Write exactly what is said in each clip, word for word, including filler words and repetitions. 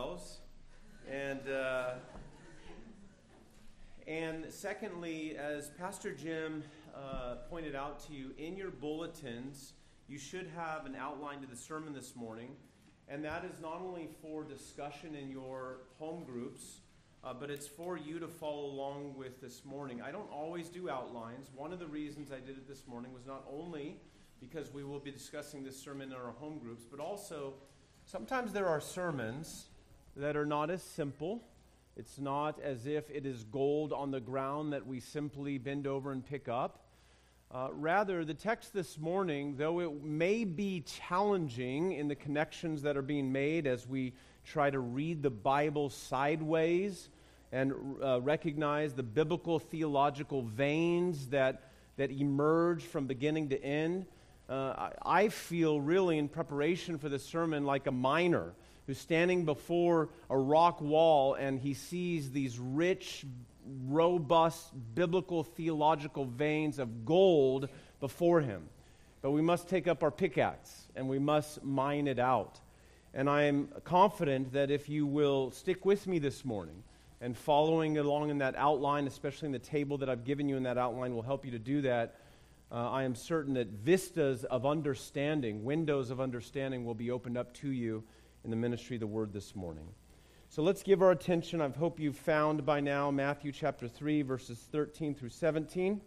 yourselves. And uh, and secondly, as Pastor Jim uh, pointed out to you, in your bulletins, you should have an outline to the sermon this morning. And that is not only for discussion in your home groups, uh, but it's for you to follow along with this morning. I don't always do outlines. One of the reasons I did it this morning was not only because we will be discussing this sermon in our home groups, but also sometimes there are sermons that are not as simple. It's not as if it is gold on the ground that we simply bend over and pick up. Uh, rather, the text this morning, though it may be challenging in the connections that are being made as we try to read the Bible sideways and uh, recognize the biblical theological veins that, that emerge from beginning to end, uh, I, I feel really in preparation for the sermon like a miner who's standing before a rock wall and he sees these rich, robust, biblical, theological veins of gold before him. But we must take up our pickaxe and we must mine it out. And I am confident that if you will stick with me this morning and following along in that outline, especially in the table that I've given you in that outline will help you to do that, uh, I am certain that vistas of understanding, windows of understanding will be opened up to you in the ministry of the Word this morning. So let's give our attention. I hope you've found by now Matthew chapter three, verses thirteen through seventeen.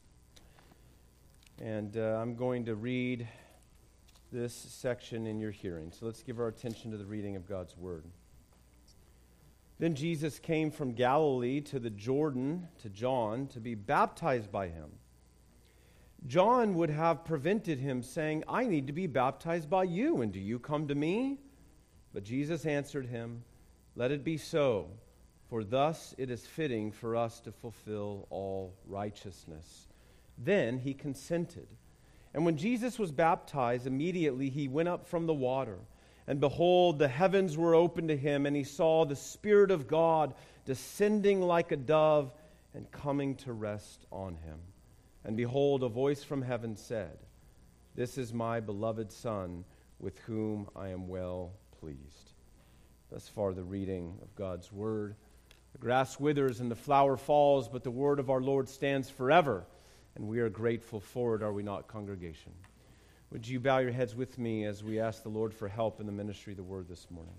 And uh, I'm going to read this section in your hearing. So let's give our attention to the reading of God's Word. Then Jesus came from Galilee to the Jordan to John to be baptized by him. John would have prevented him, saying, "I need to be baptized by you, and do you come to me?" But Jesus answered him, "Let it be so, for thus it is fitting for us to fulfill all righteousness." Then he consented. And when Jesus was baptized, immediately he went up from the water. And behold, the heavens were opened to him, and he saw the Spirit of God descending like a dove and coming to rest on him. And behold, a voice from heaven said, "This is my beloved Son, with whom I am well pleased." Thus far the reading of God's Word. The grass withers and the flower falls, but the word of our Lord stands forever. And we are grateful for it, are we not, congregation? Would you bow your heads with me as we ask the Lord for help in the ministry of the Word this morning?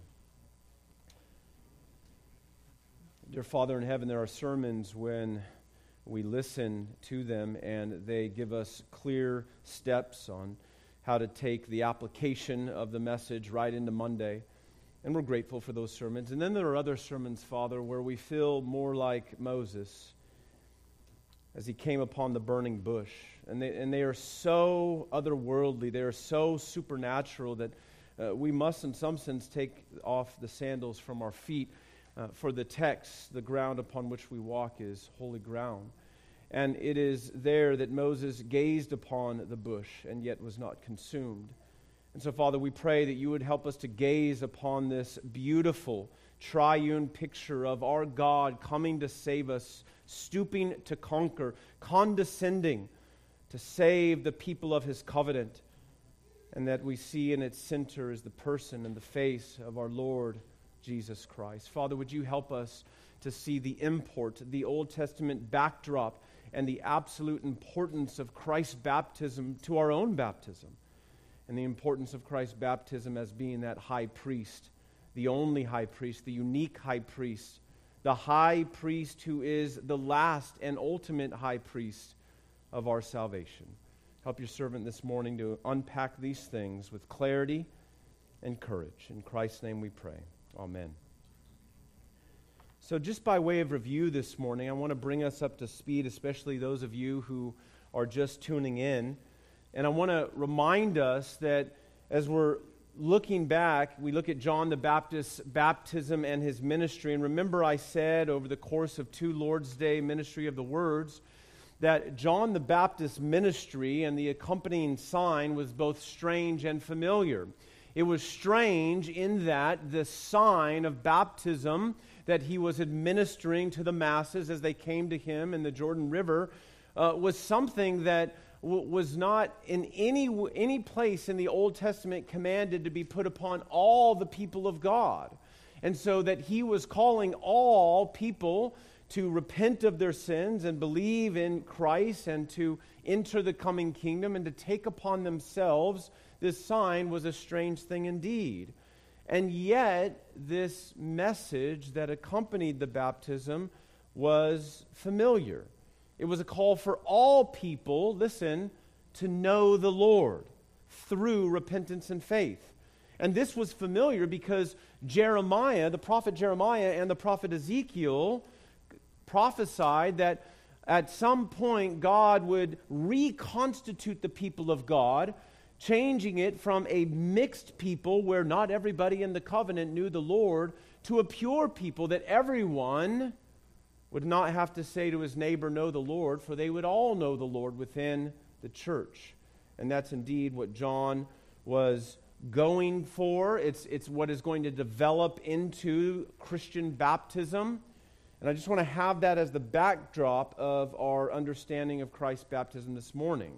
Dear Father in heaven, there are sermons when we listen to them and they give us clear steps on how to take the application of the message right into Monday. And we're grateful for those sermons. And then there are other sermons, Father, where we feel more like Moses as he came upon the burning bush. And they, and they are so otherworldly, they are so supernatural that uh, we must in some sense take off the sandals from our feet. Uh, for the text, the ground upon which we walk is holy ground. And it is there that Moses gazed upon the bush and yet was not consumed. And so, Father, we pray that you would help us to gaze upon this beautiful triune picture of our God coming to save us, stooping to conquer, condescending to save the people of his covenant, and that we see in its center is the person and the face of our Lord Jesus Christ. Father, would you help us to see the import, the Old Testament backdrop, and the absolute importance of Christ's baptism to our own baptism, and the importance of Christ's baptism as being that high priest, the only high priest, the unique high priest, the high priest who is the last and ultimate high priest of our salvation. Help your servant this morning to unpack these things with clarity and courage. In Christ's name we pray. Amen. So just by way of review this morning, I want to bring us up to speed, especially those of you who are just tuning in. And I want to remind us that as we're looking back, we look at John the Baptist's baptism and his ministry. And remember I said over the course of two Lord's Day ministry of the words that John the Baptist's ministry and the accompanying sign was both strange and familiar. It was strange in that the sign of baptism that he was administering to the masses as they came to him in the Jordan River uh, was something that w- was not in any any place in the Old Testament commanded to be put upon all the people of God. And so that he was calling all people to repent of their sins and believe in Christ and to enter the coming kingdom and to take upon themselves this sign was a strange thing indeed. And yet, this message that accompanied the baptism was familiar. It was a call for all people, listen, to know the Lord through repentance and faith. And this was familiar because Jeremiah, the prophet Jeremiah and the prophet Ezekiel prophesied that at some point God would reconstitute the people of God, changing it from a mixed people where not everybody in the covenant knew the Lord to a pure people that everyone would not have to say to his neighbor, know the Lord, for they would all know the Lord within the church. And that's indeed what John was going for. It's, it's what is going to develop into Christian baptism. And I just want to have that as the backdrop of our understanding of Christ's baptism this morning.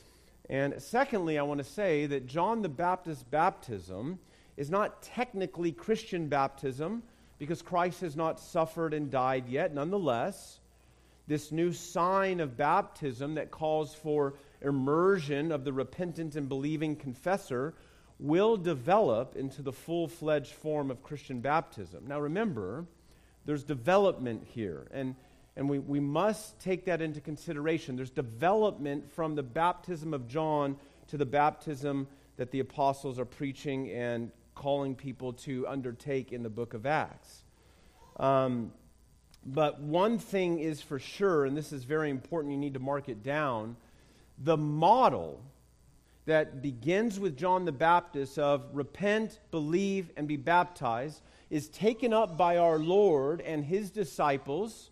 And secondly, I want to say that John the Baptist's baptism is not technically Christian baptism because Christ has not suffered and died yet. Nonetheless, this new sign of baptism that calls for immersion of the repentant and believing confessor will develop into the full-fledged form of Christian baptism. Now remember, there's development here, and, and we, we must take that into consideration. There's development from the baptism of John to the baptism that the apostles are preaching and calling people to undertake in the book of Acts. Um, but one thing is for sure, and this is very important, you need to mark it down, the model that begins with John the Baptist of repent, believe, and be baptized is taken up by our Lord and his disciples,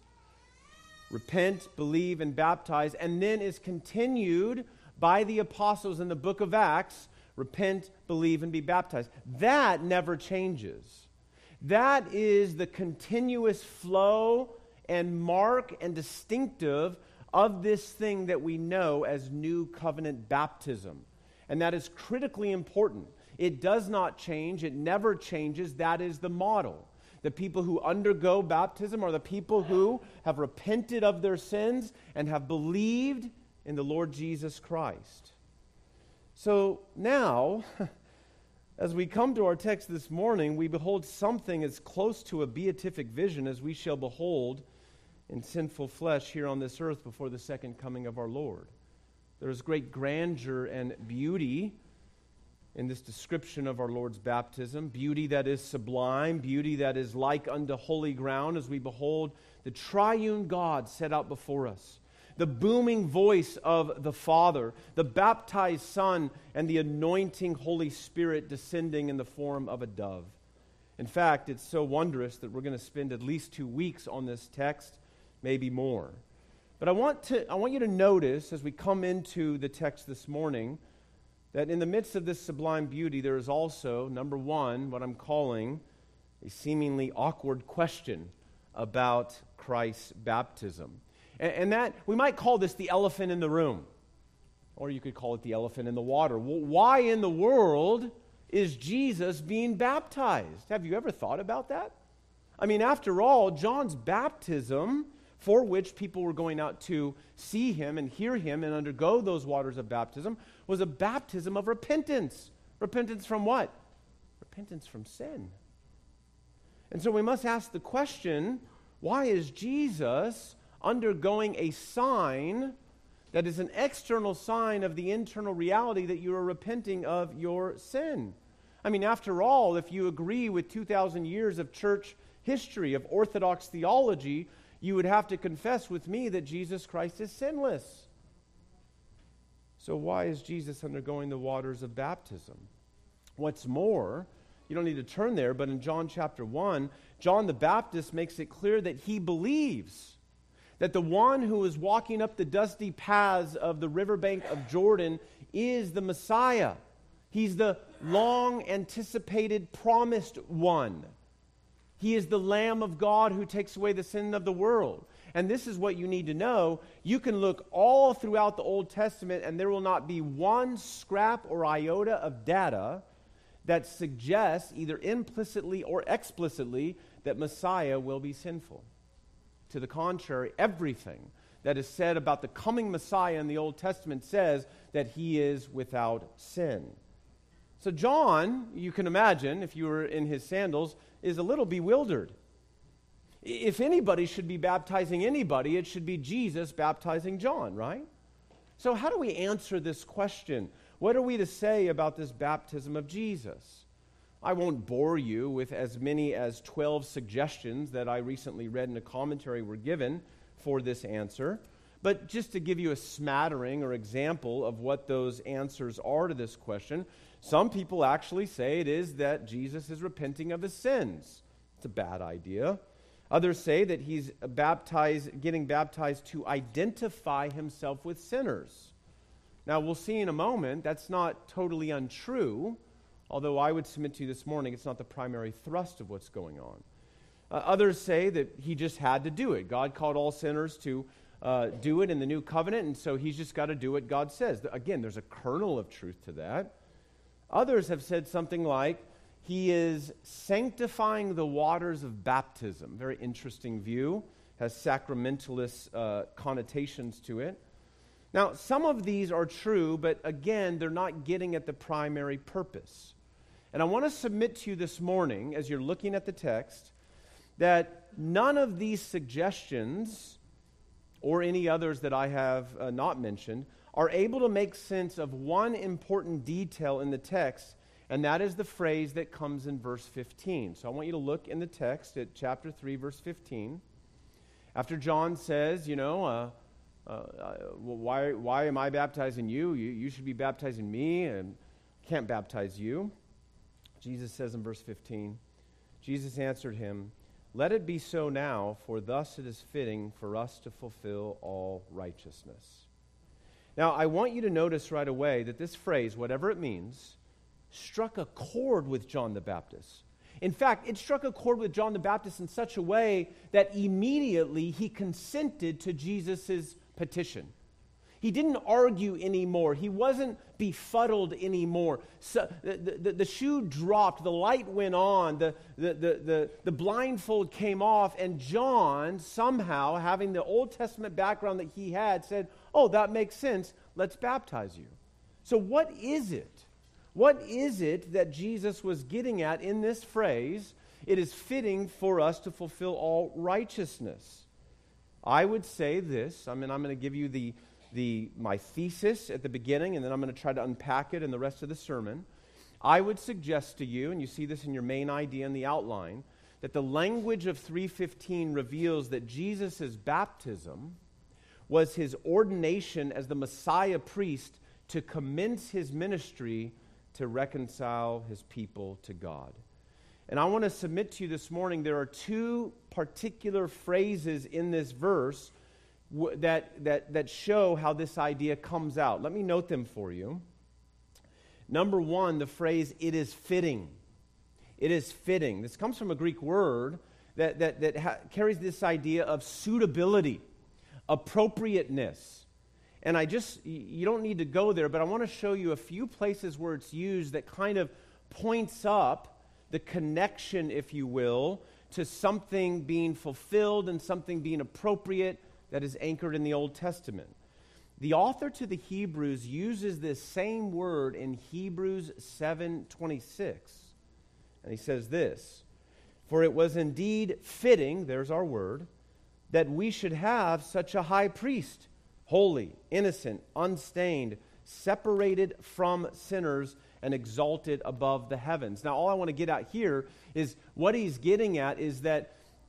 repent, believe, and baptize, and then is continued by the apostles in the book of Acts, repent, believe, and be baptized. That never changes. That is the continuous flow and mark and distinctive of this thing that we know as New Covenant baptism. And that is critically important. It does not change. It never changes. That is the model. The people who undergo baptism are the people who have repented of their sins and have believed in the Lord Jesus Christ. So now, as we come to our text this morning, we behold something as close to a beatific vision as we shall behold in sinful flesh here on this earth before the second coming of our Lord. There is great grandeur and beauty in this description of our Lord's baptism, beauty that is sublime, beauty that is like unto holy ground as we behold the triune God set out before us, the booming voice of the Father, the baptized Son, and the anointing Holy Spirit descending in the form of a dove. In fact, it's so wondrous that we're going to spend at least two weeks on this text, maybe more. But I want to I want you to notice as we come into the text this morning that in the midst of this sublime beauty there is also, number one, what I'm calling a seemingly awkward question about Christ's baptism. And, and that, we might call this the elephant in the room. Or you could call it the elephant in the water. Well, why in the world is Jesus being baptized? Have you ever thought about that? I mean, after all, John's baptism, for which people were going out to see him and hear him and undergo those waters of baptism, was a baptism of repentance. Repentance from what? Repentance from sin. And so we must ask the question, why is Jesus undergoing a sign that is an external sign of the internal reality that you are repenting of your sin? I mean, after all, if you agree with two thousand years of church history, of Orthodox theology, you would have to confess with me that Jesus Christ is sinless. So why is Jesus undergoing the waters of baptism? What's more, you don't need to turn there, but in John chapter one, John the Baptist makes it clear that he believes that the one who is walking up the dusty paths of the riverbank of Jordan is the Messiah. He's the long-anticipated promised one. He is the Lamb of God who takes away the sin of the world. And this is what you need to know. You can look all throughout the Old Testament and there will not be one scrap or iota of data that suggests, either implicitly or explicitly, that Messiah will be sinful. To the contrary, everything that is said about the coming Messiah in the Old Testament says that he is without sin. So John, you can imagine, if you were in his sandals, is a little bewildered. If anybody should be baptizing anybody, it should be Jesus baptizing John, right? So how do we answer this question? What are we to say about this baptism of Jesus? I won't bore you with as many as twelve suggestions that I recently read in a commentary were given for this answer, but just to give you a smattering or example of what those answers are to this question, some people actually say it is that Jesus is repenting of his sins. It's a bad idea. Others say that he's baptized, getting baptized to identify himself with sinners. Now, we'll see in a moment that's not totally untrue, although I would submit to you this morning it's not the primary thrust of what's going on. Uh, others say that he just had to do it. God called all sinners to uh, do it in the new covenant, and so he's just got to do what God says. Again, there's a kernel of truth to that. Others have said something like, he is sanctifying the waters of baptism. Very interesting view. Has sacramentalist uh, connotations to it. Now, some of these are true, but again, they're not getting at the primary purpose. And I want to submit to you this morning, as you're looking at the text, that none of these suggestions, or any others that I have uh, not mentioned, are able to make sense of one important detail in the text, and that is the phrase that comes in verse fifteen. So I want you to look in the text at chapter three, verse fifteen. After John says, you know, uh, uh, well, why, why am I baptizing you? you? You should be baptizing me, and I can't baptize you. Jesus says in verse fifteen, Jesus answered him, let it be so now, for thus it is fitting for us to fulfill all righteousness. Now, I want you to notice right away that this phrase, whatever it means, struck a chord with John the Baptist. In fact, it struck a chord with John the Baptist in such a way that immediately he consented to Jesus' petition. He didn't argue anymore. He wasn't befuddled anymore. So the, the, the shoe dropped, the light went on, the, the, the, the, the blindfold came off, and John, somehow, having the Old Testament background that he had, said, oh, that makes sense, let's baptize you. So what is it? What is it that Jesus was getting at in this phrase? It is fitting for us to fulfill all righteousness. I would say this, I mean, I'm going to give you the The, my thesis at the beginning, and then I'm going to try to unpack it in the rest of the sermon. I would suggest to you, and you see this in your main idea in the outline, that the language of three fifteen reveals that Jesus' baptism was his ordination as the Messiah priest to commence his ministry to reconcile his people to God. And I want to submit to you this morning, there are two particular phrases in this verse That, that, that show how this idea comes out. Let me note them for you. Number one, the phrase, it is fitting. It is fitting. This comes from a Greek word that, that, that ha- carries this idea of suitability, appropriateness. And I just, you don't need to go there, but I want to show you a few places where it's used that kind of points up the connection, if you will, to something being fulfilled and something being appropriate that is anchored in the Old Testament. The author to the Hebrews uses this same word in Hebrews seven twenty-six. And he says this, for it was indeed fitting, there's our word, that we should have such a high priest, holy, innocent, unstained, separated from sinners, and exalted above the heavens. Now, all I want to get at here is what he's getting at is that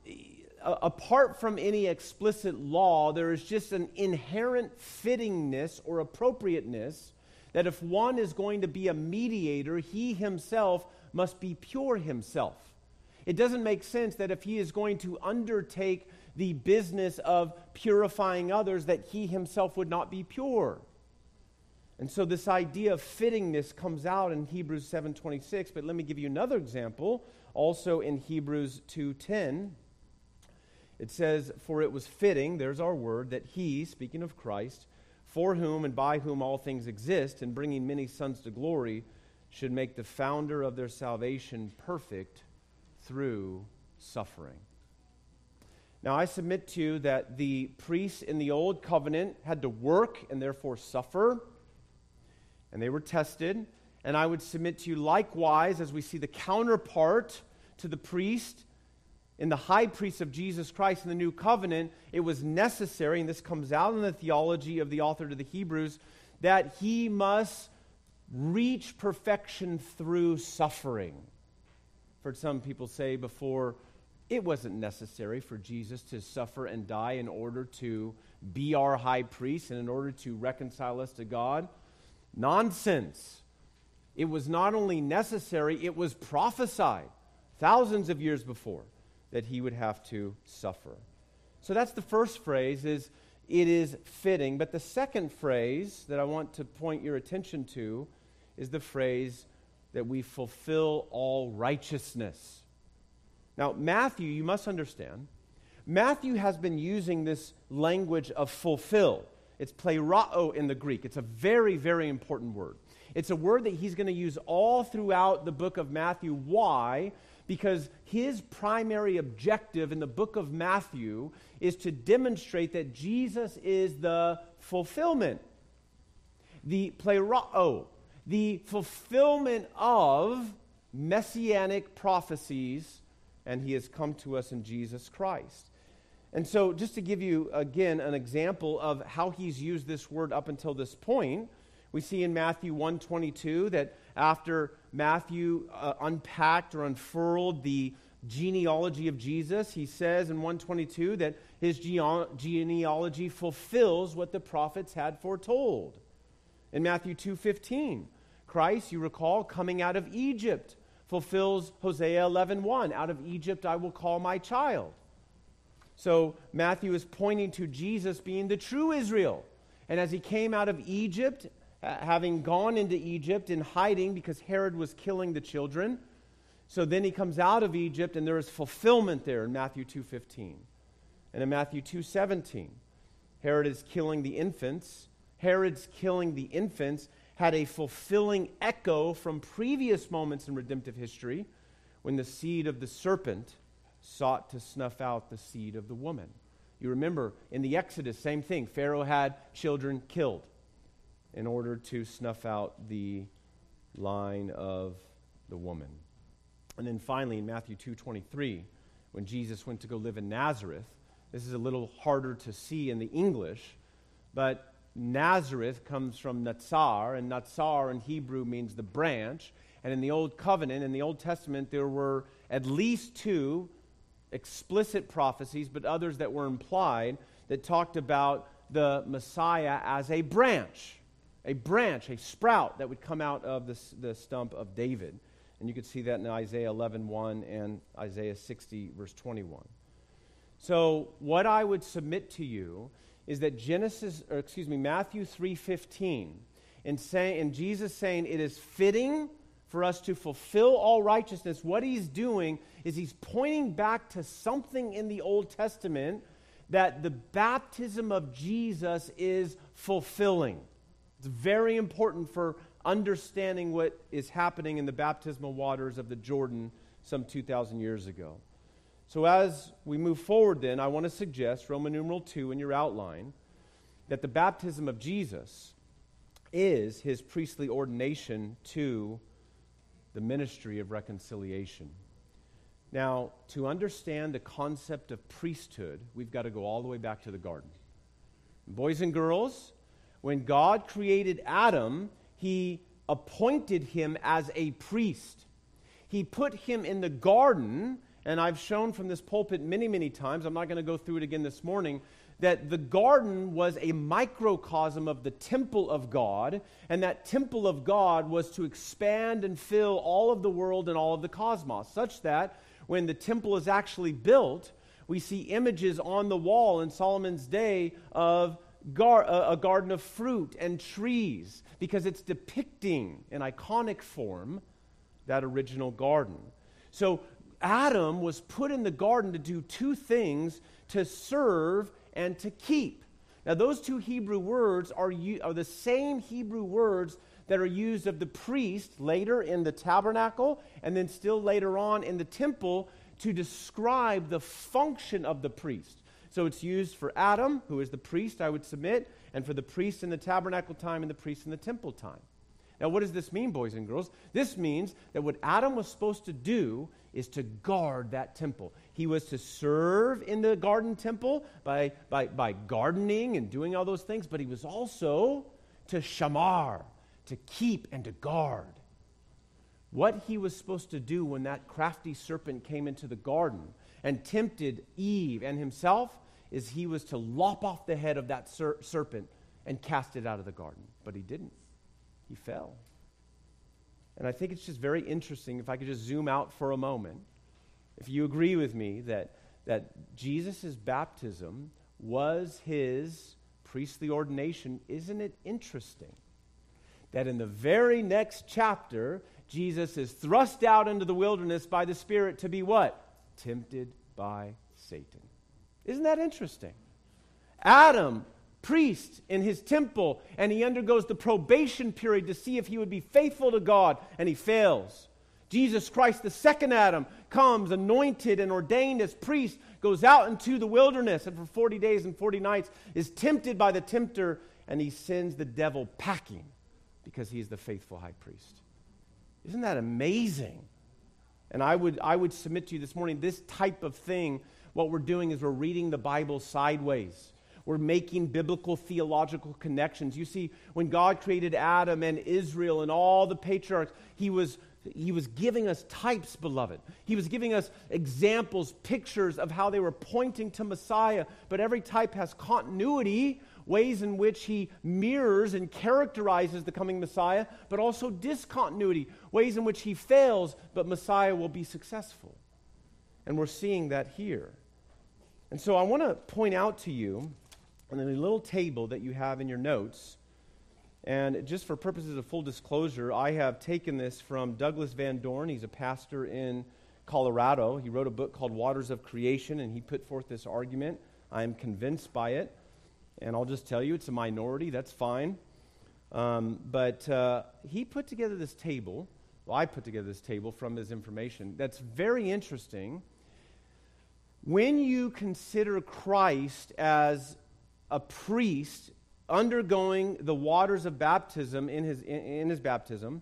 apart from any explicit law, there is just an inherent fittingness or appropriateness that if one is going to be a mediator, he himself must be pure himself. It doesn't make sense that if he is going to undertake the business of purifying others, that he himself would not be pure. And so this idea of fittingness comes out in Hebrews seven twenty-six, but let me give you another example, also in Hebrews two ten. It says, for it was fitting, there's our word, that he, speaking of Christ, for whom and by whom all things exist, and bringing many sons to glory, should make the founder of their salvation perfect through suffering. Now, I submit to you that the priests in the Old Covenant had to work and therefore suffer, and they were tested. And I would submit to you likewise, as we see the counterpart to the priest in the high priest of Jesus Christ in the New Covenant, it was necessary, and this comes out in the theology of the author to the Hebrews, that he must reach perfection through suffering. I've heard some people say before, it wasn't necessary for Jesus to suffer and die in order to be our high priest and in order to reconcile us to God. Nonsense. It was not only necessary, it was prophesied thousands of years before that he would have to suffer. So that's the first phrase, is it is fitting. But the second phrase that I want to point your attention to is the phrase that we fulfill all righteousness. Now, Matthew, you must understand, Matthew has been using this language of fulfill. It's plerao in the Greek. It's a very, very important word. It's a word that he's going to use all throughout the book of Matthew. Why? Because his primary objective in the book of Matthew is to demonstrate that Jesus is the fulfillment, the plerao, the fulfillment of messianic prophecies, and he has come to us in Jesus Christ. And so just to give you, again, an example of how he's used this word up until this point, we see in Matthew one twenty-two that after Matthew uh, unpacked or unfurled the genealogy of Jesus, he says in one twenty-two that his gene- genealogy fulfills what the prophets had foretold. In Matthew two fifteen, Christ, you recall, coming out of Egypt, fulfills Hosea eleven one, out of Egypt I will call my child. So Matthew is pointing to Jesus being the true Israel. And as he came out of Egypt, uh, having gone into Egypt in hiding because Herod was killing the children, so then he comes out of Egypt and there is fulfillment there in Matthew two fifteen. And in Matthew two seventeen, Herod is killing the infants. Herod's killing the infants had a fulfilling echo from previous moments in redemptive history when the seed of the serpent sought to snuff out the seed of the woman. You remember in the Exodus, same thing. Pharaoh had children killed in order to snuff out the line of the woman. And then finally in Matthew two twenty-three, when Jesus went to go live in Nazareth, this is a little harder to see in the English, but Nazareth comes from Natsar, and Natsar in Hebrew means the branch. And in the Old Covenant, in the Old Testament, there were at least two explicit prophecies, but others that were implied, that talked about the Messiah as a branch, a branch, a sprout that would come out of the, the stump of David. And you could see that in Isaiah eleven one and Isaiah sixty, verse twenty-one. So what I would submit to you is that Genesis, or excuse me, Matthew three fifteen, in saying, in Jesus saying it is fitting for us to fulfill all righteousness, what he's doing is he's pointing back to something in the Old Testament that the baptism of Jesus is fulfilling. It's very important for understanding what is happening in the baptismal waters of the Jordan some two thousand years ago. So as we move forward then, I want to suggest, Roman numeral two in your outline, that the baptism of Jesus is his priestly ordination to the ministry of reconciliation. Now, to understand the concept of priesthood, we've got to go all the way back to the garden. Boys and girls, when God created Adam, he appointed him as a priest. He put him in the garden. And I've shown from this pulpit many, many times, I'm not going to go through it again this morning, that the garden was a microcosm of the temple of God, and that temple of God was to expand and fill all of the world and all of the cosmos, such that when the temple is actually built, we see images on the wall in Solomon's day of gar- a garden of fruit and trees, because it's depicting in iconic form that original garden. So Adam was put in the garden to do two things: to serve and to keep. Now, those two Hebrew words are, u- are the same Hebrew words that are used of the priest later in the tabernacle and then still later on in the temple to describe the function of the priest. So it's used for Adam, who is the priest, I would submit, and for the priest in the tabernacle time and the priest in the temple time. Now, what does this mean, boys and girls? This means that what Adam was supposed to do is to guard that temple. He was to serve in the garden temple by, by, by gardening and doing all those things, but he was also to shamar, to keep and to guard. What he was supposed to do when that crafty serpent came into the garden and tempted Eve and himself is he was to lop off the head of that ser- serpent and cast it out of the garden. But he didn't. He fell. And I think it's just very interesting, if I could just zoom out for a moment, if you agree with me that, that Jesus' baptism was his priestly ordination, isn't it interesting that in the very next chapter, Jesus is thrust out into the wilderness by the Spirit to be what? Tempted by Satan. Isn't that interesting? Adam, priest in his temple, and he undergoes the probation period to see if he would be faithful to God, and he fails. Jesus Christ, the second Adam, comes anointed and ordained as priest, goes out into the wilderness, and for forty days and forty nights is tempted by the tempter, and he sends the devil packing because he is the faithful high priest. Isn't that amazing? And I would, I would submit to you this morning, this type of thing, what we're doing is we're reading the Bible sideways. We're making biblical theological connections. You see, when God created Adam and Israel and all the patriarchs, he was, he was giving us types, beloved. He was giving us examples, pictures of how they were pointing to Messiah. But every type has continuity, ways in which he mirrors and characterizes the coming Messiah, but also discontinuity, ways in which he fails, but Messiah will be successful. And we're seeing that here. And so I want to point out to you, on the little table that you have in your notes, and just for purposes of full disclosure, I have taken this from Douglas Van Dorn. He's a pastor in Colorado. He wrote a book called Waters of Creation, and he put forth this argument. I am convinced by it, and I'll just tell you, it's a minority. That's fine. Um, but uh, he put together this table. Well, I put together this table from his information. That's very interesting. When you consider Christ as a priest undergoing the waters of baptism in his in, in his baptism,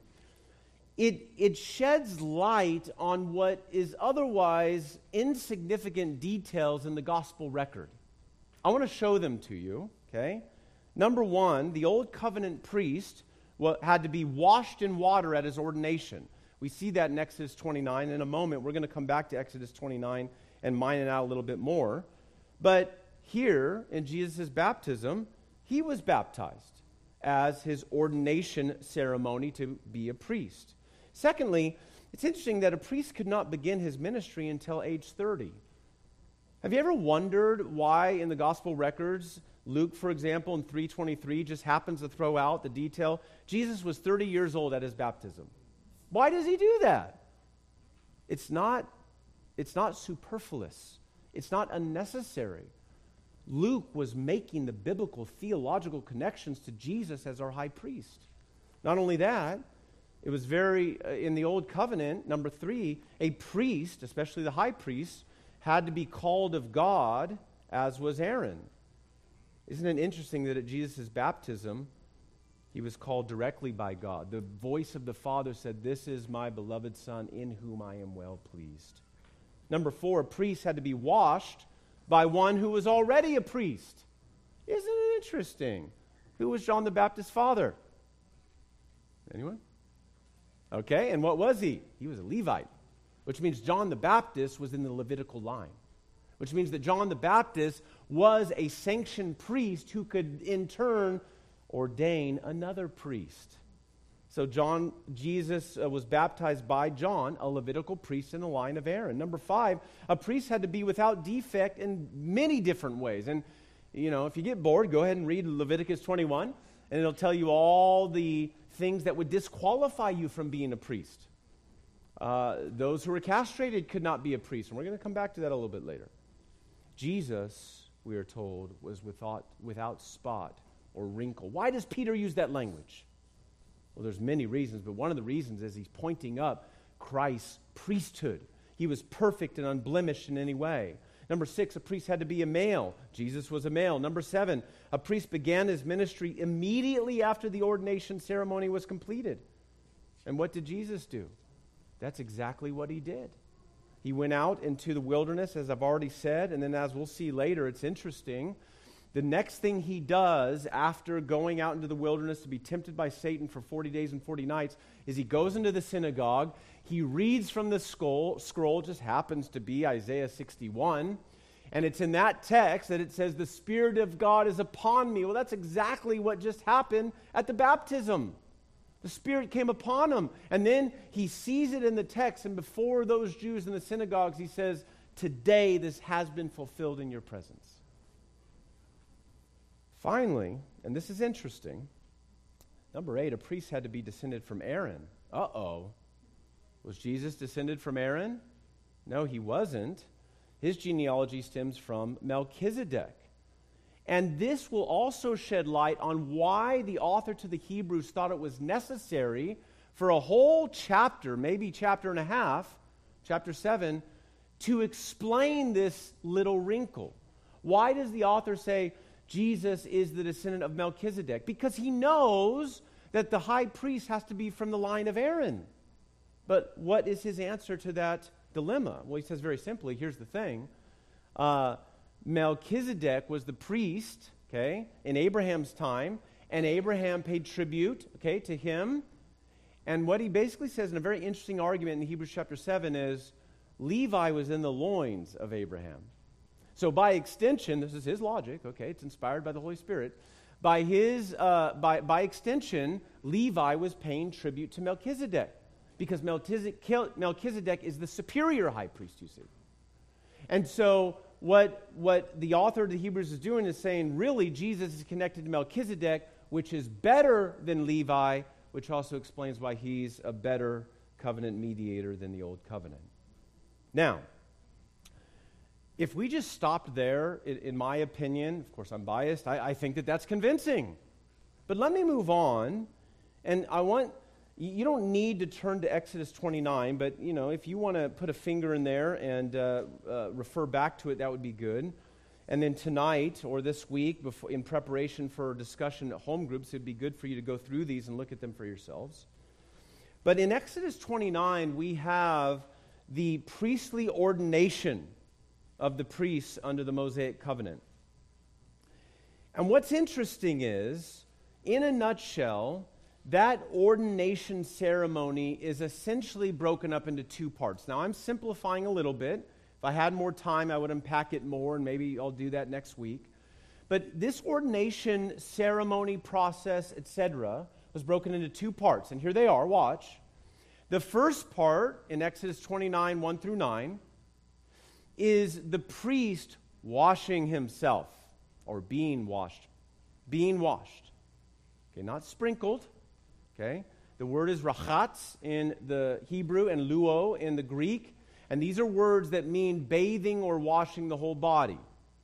it it sheds light on what is otherwise insignificant details in the gospel record. I want to show them to you, okay? Number one, the old covenant priest well, had to be washed in water at his ordination. We see that in Exodus twenty-nine. In a moment, we're going to come back to Exodus twenty-nine and mine it out a little bit more. But here, in Jesus' baptism, he was baptized as his ordination ceremony to be a priest. Secondly, it's interesting that a priest could not begin his ministry until age thirty. Have you ever wondered why in the gospel records, Luke, for example, in three twenty-three, just happens to throw out the detail, Jesus was thirty years old at his baptism. Why does he do that? It's not, it's not superfluous. It's not unnecessary. Luke was making the biblical theological connections to Jesus as our high priest. Not only that, it was very, uh, in the Old Covenant, number three, a priest, especially the high priest, had to be called of God, as was Aaron. Isn't it interesting that at Jesus' baptism, he was called directly by God? The voice of the Father said, "This is my beloved Son, in whom I am well pleased." Number four, a priest had to be washed by one who was already a priest. Isn't it interesting? Who was John the Baptist's father? Anyone? Okay, and what was he? He was a Levite, which means John the Baptist was in the Levitical line, which means that John the Baptist was a sanctioned priest who could in turn ordain another priest. So John, Jesus uh, was baptized by John, a Levitical priest in the line of Aaron. Number five, a priest had to be without defect in many different ways. And, you know, if you get bored, go ahead and read Leviticus twenty-one, and it'll tell you all the things that would disqualify you from being a priest. Uh, those who were castrated could not be a priest, and we're going to come back to that a little bit later. Jesus we are told, was without, without spot or wrinkle. Why does Peter use that language? Well, there's many reasons, but one of the reasons is he's pointing up Christ's priesthood. He was perfect and unblemished in any way. Number six, a priest had to be a male. Jesus was a male. Number seven, a priest began his ministry immediately after the ordination ceremony was completed. And what did Jesus do? That's exactly what he did. He went out into the wilderness, as I've already said, and then as we'll see later, it's interesting. The next thing he does after going out into the wilderness to be tempted by Satan for forty days and forty nights is he goes into the synagogue. He reads from the scroll, scroll just happens to be Isaiah sixty-one. And it's in that text that it says, the Spirit of God is upon me. Well, that's exactly what just happened at the baptism. The Spirit came upon him. And then he sees it in the text. And before those Jews in the synagogues, he says, today this has been fulfilled in your presence. Finally, and this is interesting, number eight, a priest had to be descended from Aaron. Uh-oh. Was Jesus descended from Aaron? No, he wasn't. His genealogy stems from Melchizedek. And this will also shed light on why the author to the Hebrews thought it was necessary for a whole chapter, maybe chapter and a half, chapter seven, to explain this little wrinkle. Why does the author say Jesus is the descendant of Melchizedek? Because he knows that the high priest has to be from the line of Aaron. But what is his answer to that dilemma? Well, he says very simply, here's the thing. Uh, Melchizedek was the priest, okay, in Abraham's time, and Abraham paid tribute, okay, to him. And what he basically says in a very interesting argument in Hebrews chapter seven is, Levi was in the loins of Abraham. So by extension, this is his logic, okay, it's inspired by the Holy Spirit. By his, uh, by, by extension, Levi was paying tribute to Melchizedek. Because Melchizedek, Melchizedek is the superior high priest, you see. And so what, what the author of the Hebrews is doing is saying, really, Jesus is connected to Melchizedek, which is better than Levi, which also explains why he's a better covenant mediator than the old covenant. Now, if we just stopped there, in, in my opinion, of course I'm biased, I, I think that that's convincing. But let me move on, and I want... You don't need to turn to Exodus twenty-nine, but, you know, if you want to put a finger in there and uh, uh, refer back to it, that would be good. And then tonight or this week, before, in preparation for discussion at home groups, it would be good for you to go through these and look at them for yourselves. But in Exodus twenty-nine, we have the priestly ordination of the priests under the Mosaic covenant. And what's interesting is, in a nutshell, that ordination ceremony is essentially broken up into two parts. Now, I'm simplifying a little bit. If I had more time, I would unpack it more, and maybe I'll do that next week. But this ordination ceremony process, et cetera, was broken into two parts. And here they are, watch. The first part, in Exodus twenty-nine, one through nine, is the priest washing himself, or being washed. Being washed. Okay, not sprinkled. Okay, the word is rachatz in the Hebrew and luo in the Greek, and these are words that mean bathing or washing the whole body.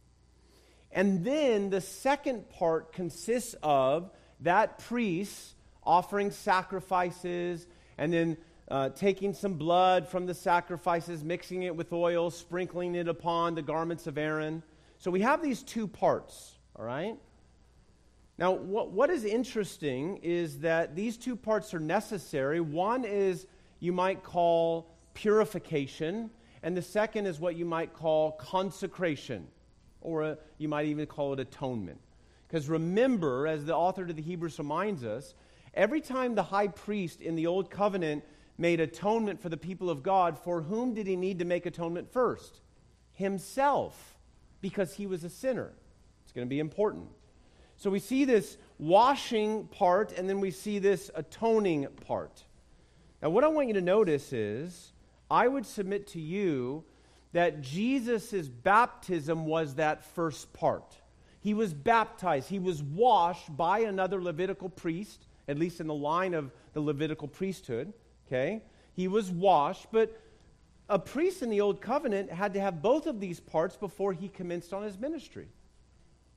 And then the second part consists of that priest offering sacrifices and then uh, taking some blood from the sacrifices, mixing it with oil, sprinkling it upon the garments of Aaron. So we have these two parts, all right? Now, what, what is interesting is that these two parts are necessary. One is you might call purification, and the second is what you might call consecration, or a, you might even call it atonement. Because remember, as the author to the Hebrews reminds us, every time the high priest in the Old Covenant made atonement for the people of God, for whom did he need to make atonement first? Himself, because he was a sinner. It's going to be important. So we see this washing part, and then we see this atoning part. Now, what I want you to notice is, I would submit to you that Jesus' baptism was that first part. He was baptized. He was washed by another Levitical priest, at least in the line of the Levitical priesthood. Okay? He was washed, but a priest in the Old Covenant had to have both of these parts before he commenced on his ministry.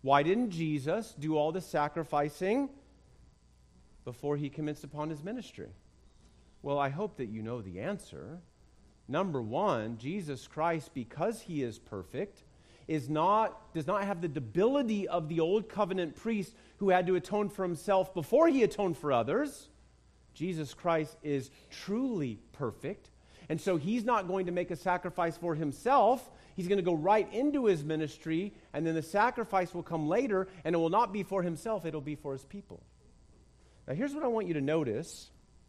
Why didn't Jesus do all the sacrificing before he commenced upon his ministry? Well, I hope that you know the answer. Number one, Jesus Christ, because he is perfect, is not does not have the debility of the old covenant priest who had to atone for himself before he atoned for others. Jesus Christ is truly perfect, and so he's not going to make a sacrifice for himself. He's going to go right into his ministry, and then the sacrifice will come later, and it will not be for himself, it'll be for his people. Now here's what I want you to notice.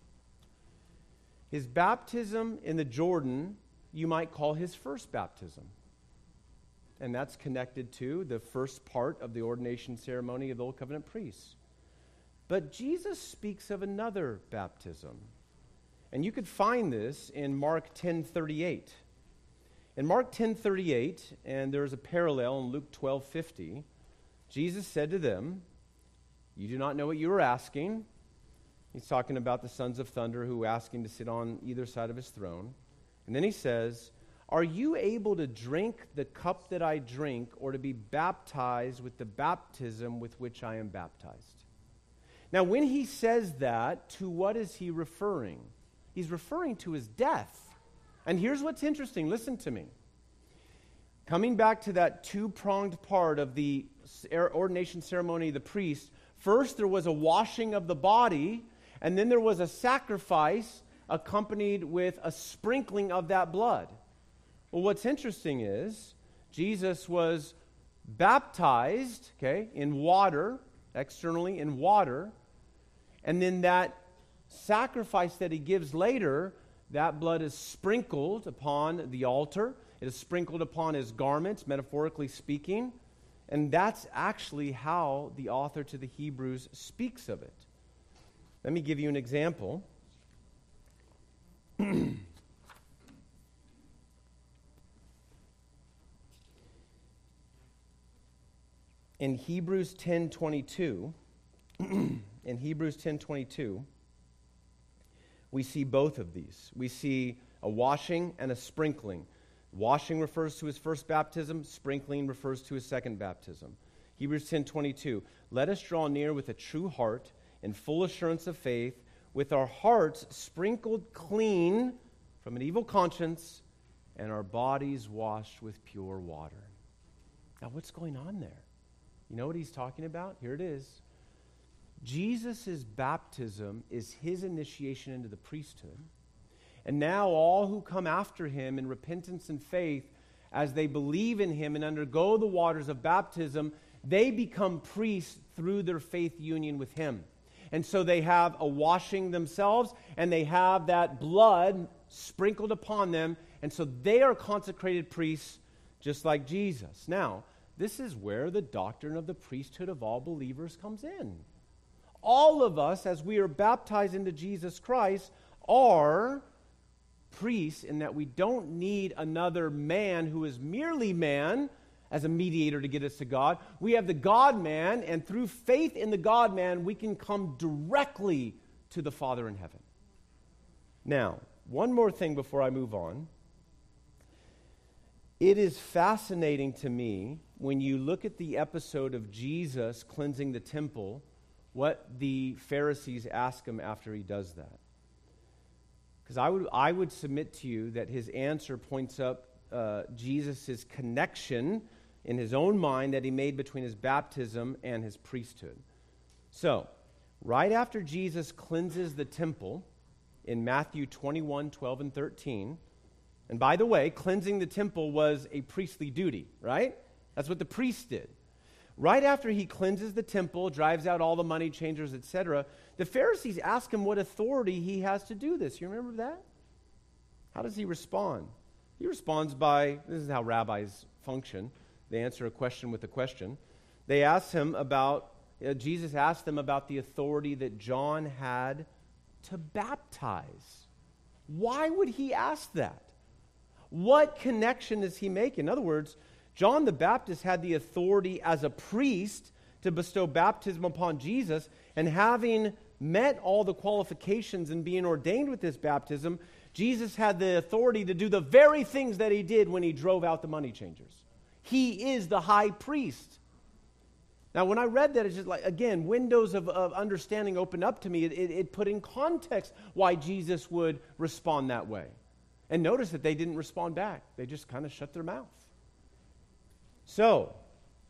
His baptism in the Jordan, you might call his first baptism. And that's connected to the first part of the ordination ceremony of the Old Covenant priests. But Jesus speaks of another baptism. And you could find this in Mark ten thirty-eight. In Mark ten thirty-eight, and there's a parallel in Luke twelve fifty, Jesus said to them, "You do not know what you are asking." He's talking about the sons of thunder who ask him to sit on either side of his throne. And then he says, "Are you able to drink the cup that I drink, or to be baptized with the baptism with which I am baptized?" Now, when he says that, to what is he referring? He's referring to his death. And here's what's interesting. Listen to me. Coming back to that two-pronged part of the ordination ceremony of the priest, first there was a washing of the body, and then there was a sacrifice accompanied with a sprinkling of that blood. Well, what's interesting is Jesus was baptized, okay, in water, externally in water, and then that sacrifice that he gives later, that blood is sprinkled upon the altar. It is sprinkled upon his garments, metaphorically speaking, and that's actually how the author to the Hebrews speaks of it. Let me give you an example. In Hebrews ten twenty-two, in Hebrews ten twenty-two, we see both of these. We see a washing and a sprinkling. Washing refers to his first baptism. Sprinkling refers to his second baptism. Hebrews ten twenty-two, "Let us draw near with a true heart in full assurance of faith, with our hearts sprinkled clean from an evil conscience and our bodies washed with pure water." Now, what's going on there? You know what he's talking about? Here it is. Jesus' baptism is his initiation into the priesthood. And now all who come after him in repentance and faith, as they believe in him and undergo the waters of baptism, they become priests through their faith union with him. And so they have a washing themselves, and they have that blood sprinkled upon them, and so they are consecrated priests just like Jesus. Now, this is where the doctrine of the priesthood of all believers comes in. All of us, as we are baptized into Jesus Christ, are priests in that we don't need another man who is merely man as a mediator to get us to God. We have the God-man, and through faith in the God-man, we can come directly to the Father in heaven. Now, one more thing before I move on. It is fascinating to me when you look at the episode of Jesus cleansing the temple, what the Pharisees ask him after he does that. Because I would, I would submit to you that his answer points up uh, Jesus' connection in his own mind that he made between his baptism and his priesthood. So, right after Jesus cleanses the temple in Matthew twenty-one, twelve, and thirteen, and by the way, cleansing the temple was a priestly duty, right? That's what the priest did. Right after he cleanses the temple, drives out all the money changers, et cetera, the Pharisees ask him what authority he has to do this. You remember that? How does he respond? He responds by, this is how rabbis function. They answer a question with a question. They ask him about, uh, Jesus asked them about the authority that John had to baptize. Why would he ask that? What connection does he make? In other words, John the Baptist had the authority as a priest to bestow baptism upon Jesus, and having met all the qualifications and being ordained with this baptism, Jesus had the authority to do the very things that he did when he drove out the money changers. He is the high priest. Now, when I read that, it's just like, again, windows of, of understanding opened up to me. It, it, it put in context why Jesus would respond that way. And notice that they didn't respond back. They just kind of shut their mouth. So,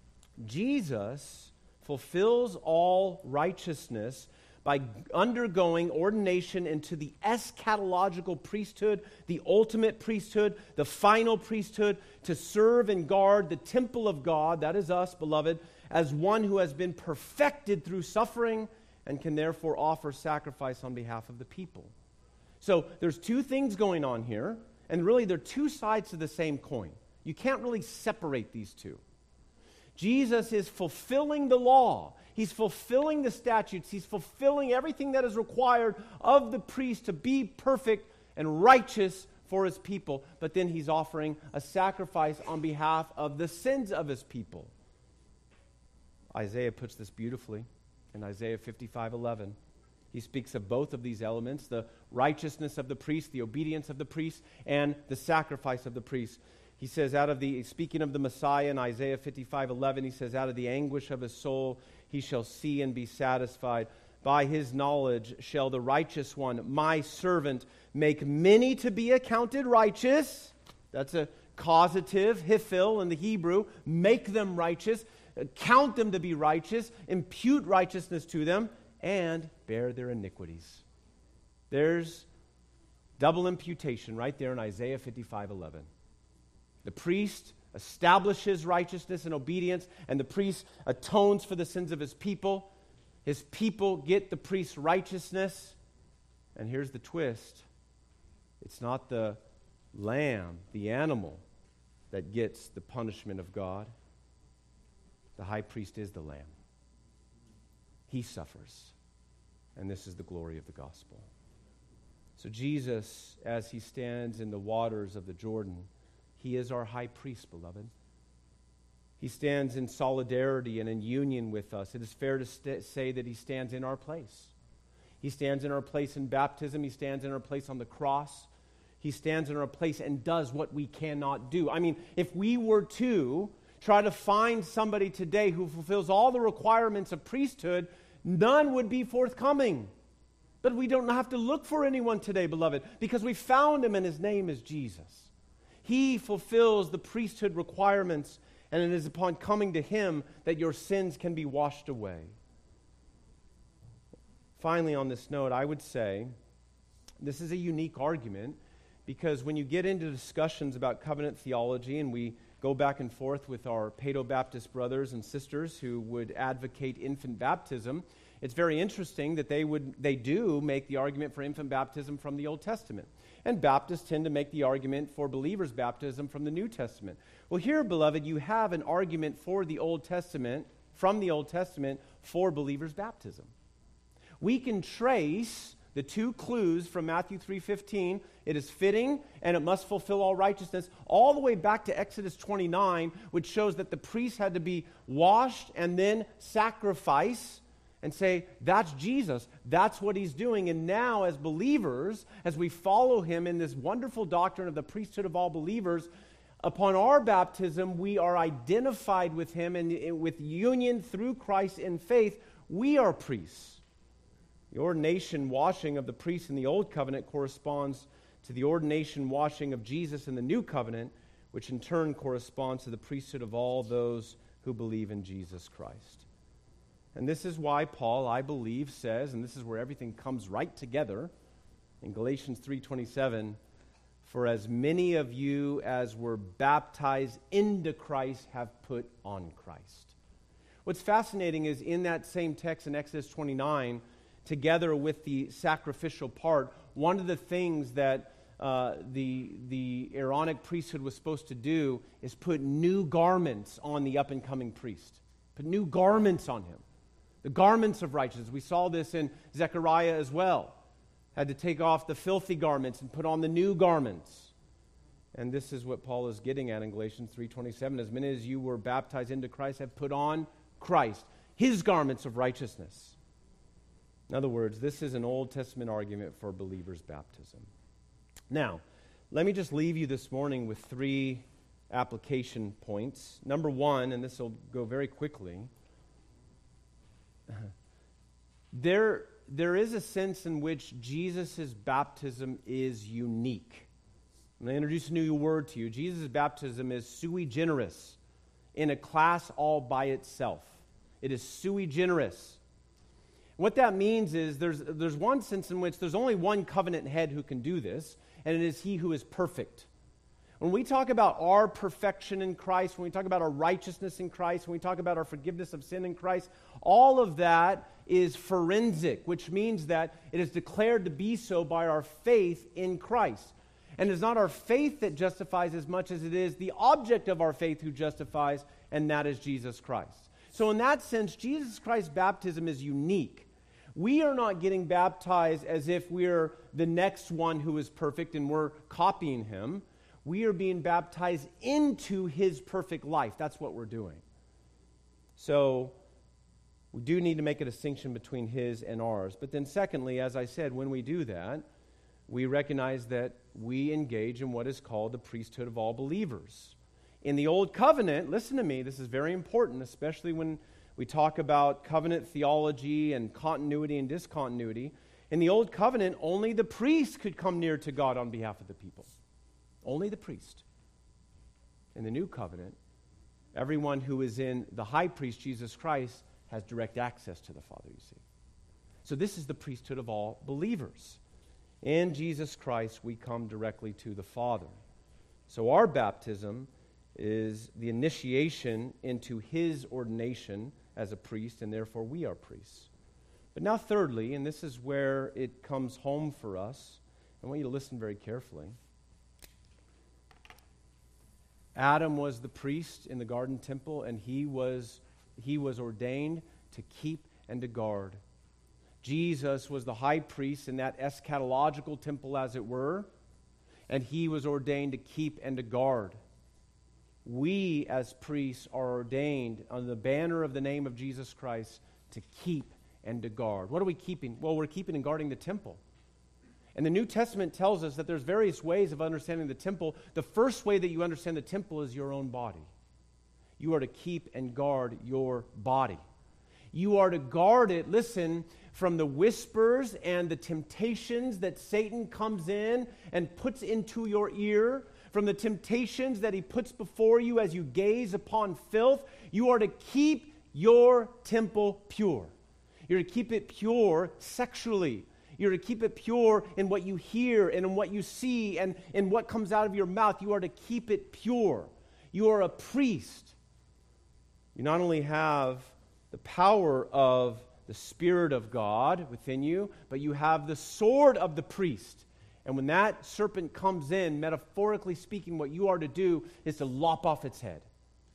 Jesus fulfills all righteousness by undergoing ordination into the eschatological priesthood, the ultimate priesthood, the final priesthood, to serve and guard the temple of God, that is us, beloved, as one who has been perfected through suffering and can therefore offer sacrifice on behalf of the people. So there's two things going on here, and really they're two sides to the same coin. You can't really separate these two. Jesus is fulfilling the law. He's fulfilling the statutes. He's fulfilling everything that is required of the priest to be perfect and righteous for his people. But then he's offering a sacrifice on behalf of the sins of his people. Isaiah puts this beautifully in Isaiah fifty-five eleven. He speaks of both of these elements, the righteousness of the priest, the obedience of the priest, and the sacrifice of the priest. He says, out of the, speaking of the Messiah in Isaiah fifty-five eleven, he says, out of the anguish of his soul he shall see and be satisfied. By his knowledge shall the righteous one, my servant, make many to be accounted righteous. That's a causative, hifil in the Hebrew. Make them righteous, count them to be righteous, impute righteousness to them, and bear their iniquities. There's double imputation right there in Isaiah fifty-five eleven. The priest establishes righteousness and obedience, and the priest atones for the sins of his people. His people get the priest's righteousness. And here's the twist. It's not the lamb, the animal, that gets the punishment of God. The high priest is the lamb. He suffers. And this is the glory of the gospel. So Jesus, as he stands in the waters of the Jordan, he is our high priest, beloved. He stands in solidarity and in union with us. It is fair to st- say that he stands in our place. He stands in our place in baptism. He stands in our place on the cross. He stands in our place and does what we cannot do. I mean, if we were to try to find somebody today who fulfills all the requirements of priesthood, none would be forthcoming. But we don't have to look for anyone today, beloved, because we found him and his name is Jesus. He fulfills the priesthood requirements, and it is upon coming to him that your sins can be washed away. Finally, on this note, I would say this is a unique argument because when you get into discussions about covenant theology, and we go back and forth with our Paedo-Baptist brothers and sisters who would advocate infant baptism, it's very interesting that they would they do make the argument for infant baptism from the Old Testament. And Baptists tend to make the argument for believers' baptism from the New Testament. Well, here, beloved, you have an argument for the Old Testament, from the Old Testament, for believers' baptism. We can trace the two clues from Matthew three fifteen, it is fitting and it must fulfill all righteousness, all the way back to Exodus twenty-nine, which shows that the priest had to be washed and then sacrifice, and say, that's Jesus. That's what he's doing. And now as believers, as we follow him in this wonderful doctrine of the priesthood of all believers, upon our baptism, we are identified with him and with union through Christ in faith. We are priests. The ordination washing of the priests in the Old Covenant corresponds to the ordination washing of Jesus in the New Covenant, which in turn corresponds to the priesthood of all those who believe in Jesus Christ. And this is why Paul, I believe, says, and this is where everything comes right together, in Galatians three twenty-seven, for as many of you as were baptized into Christ have put on Christ. What's fascinating is in that same text in Exodus twenty-nine, together with the sacrificial part, one of the things that uh, the, the Aaronic priesthood was supposed to do is put new garments on the up-and-coming priest. Put new garments on him. The garments of righteousness. We saw this in Zechariah as well. Had to take off the filthy garments and put on the new garments. And this is what Paul is getting at in Galatians three twenty-seven. As many as you were baptized into Christ have put on Christ, his garments of righteousness. In other words, this is an Old Testament argument for believers' baptism. Now, let me just leave you this morning with three application points. Number one, and this will go very quickly, there, there is a sense in which Jesus' baptism is unique. I'm going to introduce a new word to you. Jesus' baptism is sui generis, in a class all by itself. It is sui generis. What that means is there's, there's one sense in which there's only one covenant head who can do this, and it is he who is perfect. When we talk about our perfection in Christ, when we talk about our righteousness in Christ, when we talk about our forgiveness of sin in Christ, all of that is forensic, which means that it is declared to be so by our faith in Christ. And it's not our faith that justifies as much as it is the object of our faith who justifies, and that is Jesus Christ. So in that sense, Jesus Christ's baptism is unique. We are not getting baptized as if we're the next one who is perfect and we're copying him. We are being baptized into his perfect life. That's what we're doing. So we do need to make a distinction between his and ours. But then secondly, as I said, when we do that, we recognize that we engage in what is called the priesthood of all believers. In the Old Covenant, listen to me, this is very important, especially when we talk about covenant theology and continuity and discontinuity. In the Old Covenant, only the priest could come near to God on behalf of the people. Only the priest. In the New Covenant, everyone who is in the high priest, Jesus Christ, has direct access to the Father, you see. So this is the priesthood of all believers. In Jesus Christ, we come directly to the Father. So our baptism is the initiation into his ordination as a priest, and therefore we are priests. But now thirdly, and this is where it comes home for us, I want you to listen very carefully. Adam was the priest in the garden temple, and he was, he was ordained to keep and to guard. Jesus was the high priest in that eschatological temple, as it were, and he was ordained to keep and to guard. We, as priests, are ordained under the banner of the name of Jesus Christ to keep and to guard. What are we keeping? Well, we're keeping and guarding the temple. And the New Testament tells us that there's various ways of understanding the temple. The first way that you understand the temple is your own body. You are to keep and guard your body. You are to guard it, listen, from the whispers and the temptations that Satan comes in and puts into your ear, from the temptations that he puts before you as you gaze upon filth. You are to keep your temple pure. You're to keep it pure sexually. You're to keep it pure in what you hear and in what you see and in what comes out of your mouth. You are to keep it pure. You are a priest. You not only have the power of the Spirit of God within you, but you have the sword of the priest. And when that serpent comes in, metaphorically speaking, what you are to do is to lop off its head.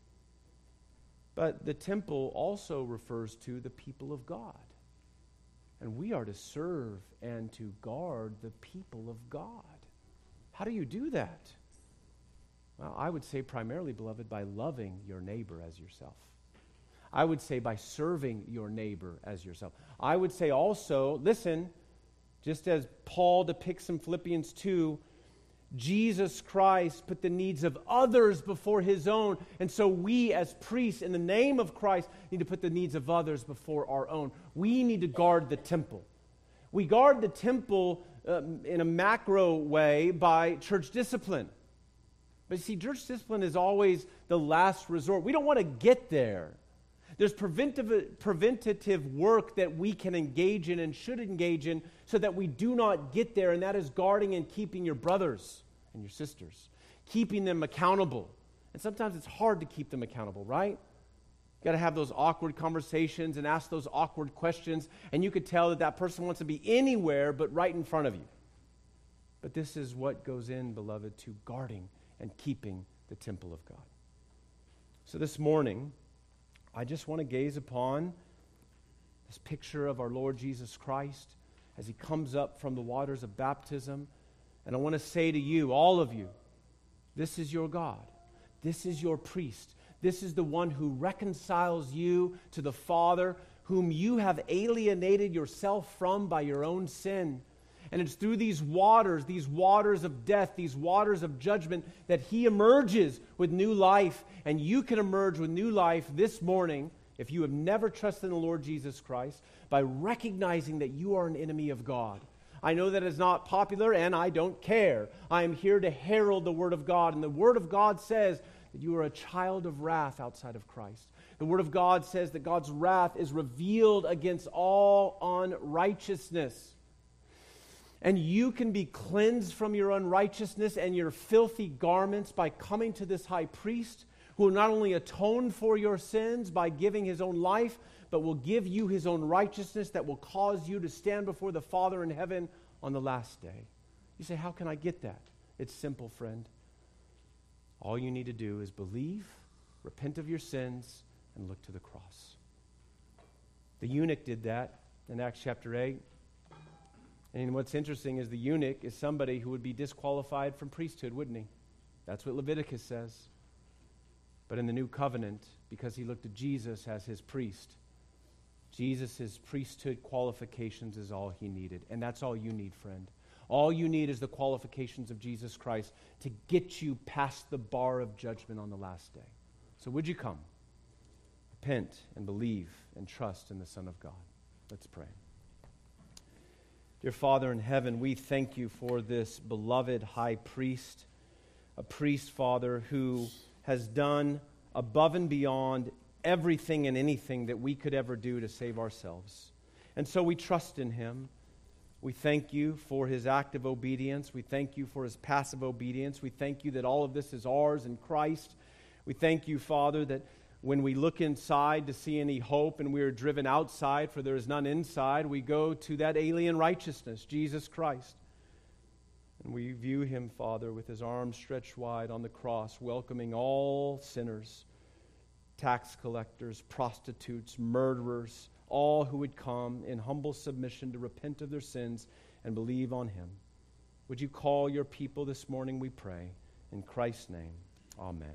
But the temple also refers to the people of God. And we are to serve and to guard the people of God. How do you do that? Well, I would say primarily, beloved, by loving your neighbor as yourself. I would say by serving your neighbor as yourself. I would say also, listen, just as Paul depicts in Philippians two, Jesus Christ put the needs of others before his own. And so we as priests in the name of Christ need to put the needs of others before our own. We need to guard the temple. We guard the temple um, in a macro way by church discipline. But you see, church discipline is always the last resort. We don't want to get there. There's preventative, preventative work that we can engage in and should engage in so that we do not get there, and that is guarding and keeping your brothers and your sisters, keeping them accountable. And sometimes it's hard to keep them accountable, right? You've got to have those awkward conversations and ask those awkward questions, and you could tell that that person wants to be anywhere but right in front of you. But this is what goes in, beloved, to guarding and keeping the temple of God. So this morning, I just want to gaze upon this picture of our Lord Jesus Christ as he comes up from the waters of baptism. And I want to say to you, all of you, this is your God. This is your priest. This is the one who reconciles you to the Father, whom you have alienated yourself from by your own sin. And it's through these waters, these waters of death, these waters of judgment, that he emerges with new life. And you can emerge with new life this morning if you have never trusted in the Lord Jesus Christ, by recognizing that you are an enemy of God. I know that it's not popular, and I don't care. I am here to herald the Word of God, and the Word of God says that you are a child of wrath outside of Christ. The Word of God says that God's wrath is revealed against all unrighteousness. And you can be cleansed from your unrighteousness and your filthy garments by coming to this high priest who will not only atone for your sins by giving his own life, but will give you his own righteousness that will cause you to stand before the Father in heaven on the last day. You say, how can I get that? It's simple, friend. All you need to do is believe, repent of your sins, and look to the cross. The eunuch did that in Acts chapter eight. And what's interesting is the eunuch is somebody who would be disqualified from priesthood, wouldn't he? That's what Leviticus says. But in the new covenant, because he looked at Jesus as his priest, Jesus' priesthood qualifications is all he needed. And that's all you need, friend. All you need is the qualifications of Jesus Christ to get you past the bar of judgment on the last day. So would you come? Repent and believe and trust in the Son of God. Let's pray. Dear Father in heaven, we thank you for this beloved high priest, a priest, Father, who has done above and beyond everything and anything that we could ever do to save ourselves. And so we trust in him. We thank you for his active obedience. We thank you for his passive obedience. We thank you that all of this is ours in Christ. We thank you, Father, that when we look inside to see any hope and we are driven outside, for there is none inside, we go to that alien righteousness, Jesus Christ. And we view him, Father, with his arms stretched wide on the cross, welcoming all sinners, tax collectors, prostitutes, murderers, all who would come in humble submission to repent of their sins and believe on him. Would you call your people this morning, we pray. In Christ's name, amen.